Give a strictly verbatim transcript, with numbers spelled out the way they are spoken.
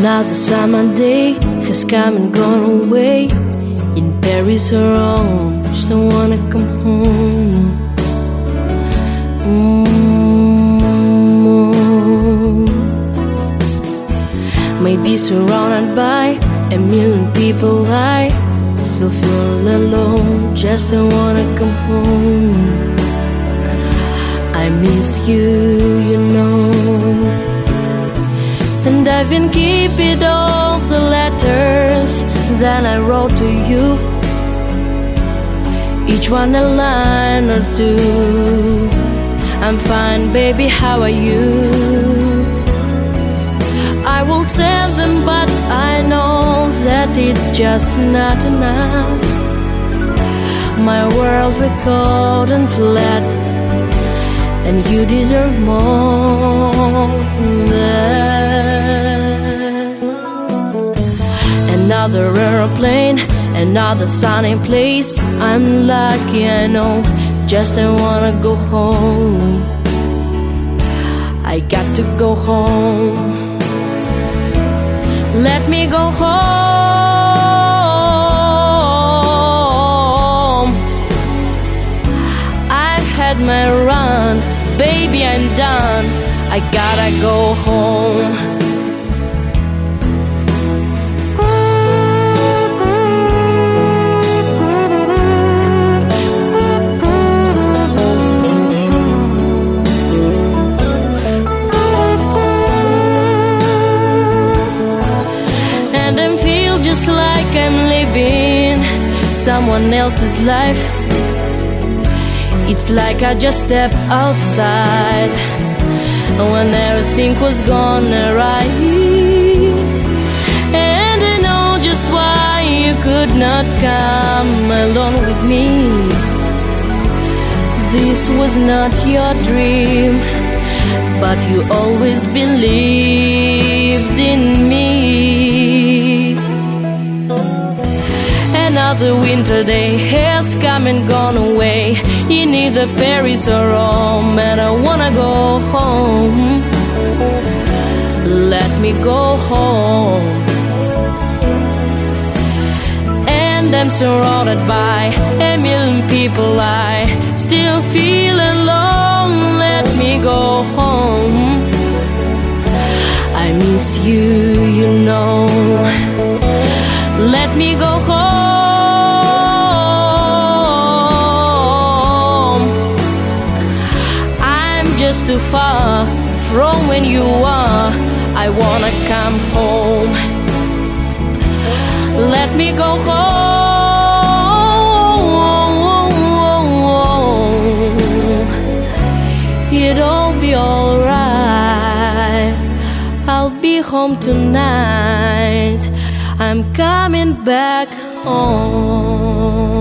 Another summer day has come and gone away. In Paris or Rome, just don't wanna come home. Mm-hmm. Maybe surrounded by a million people, I still feel alone, just don't wanna come home. I miss you, you know. And I've been keeping all the letters that I wrote to you, each one a line or two. I'm fine, baby, how are you? I will tell them, but I know that it's just not enough. My world was cold and flat, and you deserve more than that. Another aeroplane, another sunny place. I'm lucky, I know, just don't wanna go home. I got to go home. Let me go home. I've had my run, baby, I'm done. I gotta go home. And I feel just like I'm living someone else's life. It's like I just stepped outside when everything was gonna right. And I know just why you could not come along with me. This was not your dream, but you always believed in me. Another winter day has come and gone away in either Paris or Rome, and I wanna go home. Let me go home. And I'm surrounded by a million people, I still feel alone. Let me go home. I miss you, you know. Let me go home. I'm just too far from when you are. I wanna come home. Let me go home. It'll be alright. I'll be home tonight. I'm coming back home.